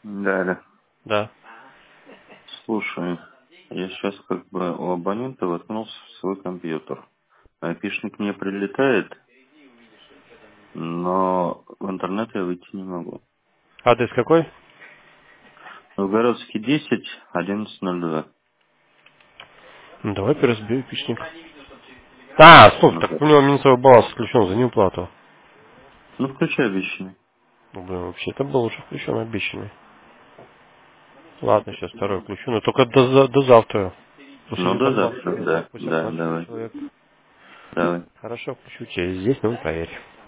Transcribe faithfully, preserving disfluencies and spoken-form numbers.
Да, да. Да. Слушай, я сейчас как бы у абонента воткнулся в свой компьютер. Айпишник мне прилетает, но в интернет я выйти не могу. Адрес какой? Новгородский десять, одиннадцать ноль два. Ну, давай перезабей пичник. А, стоп, Ну, так да. у него минусовой баланс включен за неуплату. Ну, включай обещанный. Ну, блин, вообще-то был уже включен обещанный. Ладно, сейчас второй включу, но только до, за- до завтра. Потому что Ну, мне да, по двадцать завтра, минут да, пусть да, оплачивает давай. человек. Давай. Хорошо, включу через десять минут, проверь.